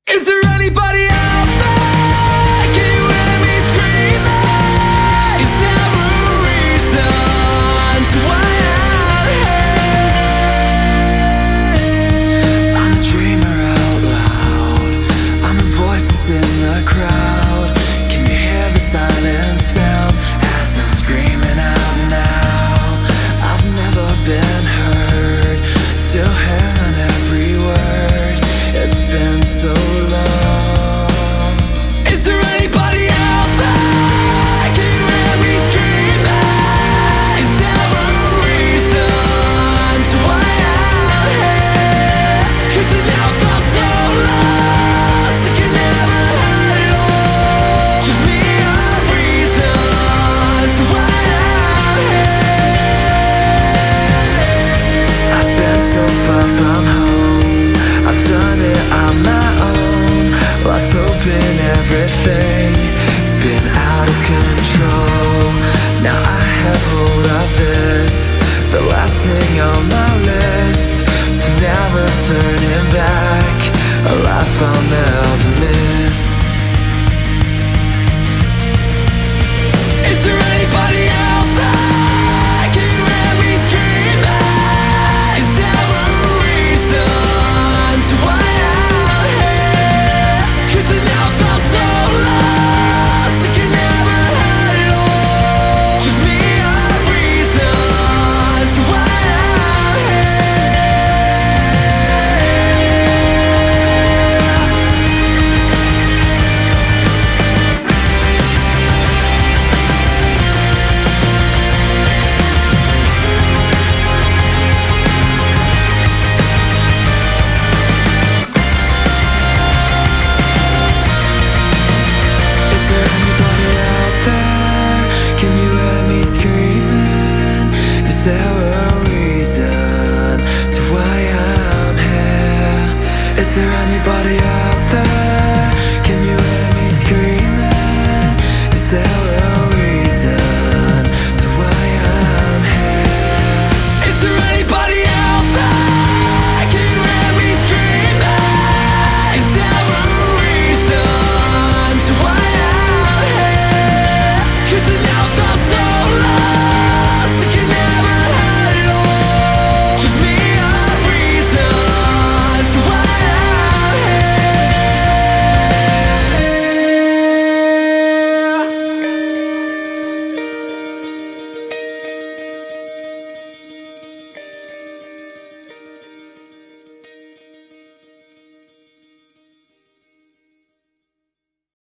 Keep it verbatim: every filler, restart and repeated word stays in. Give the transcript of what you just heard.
Is there anybody out there? Can you hear me screaming? Is there a reason to why I'm here? I'm a dreamer out loud. I'm the voices in the crowd. Can you hear the silent sounds as I'm screaming out now? I've never been heard, still hearing every word. It's been so long. Is there anybody out there? Can you hear me screaming? Is there a reason to why I'm here? 'Cause I now felt so lost, I can never hide it all. Give me a reason to why I'm here. I've been so far from home, I've done it on my own, lost hope in everything, been out of control. Now I have hold of this, the last thing on my list, to never turning back, a life I'll never miss. Is there anybody out there? Can you hear me screaming? Is there a reason to why I'm here? 'Cause I now felt so lost, I can never hide it all. Give me a reason to why I'm Is there anybody out there? Can you hear me screaming? Is there a reason to why I'm here? Is there anybody out there? Can you hear me screaming? Is there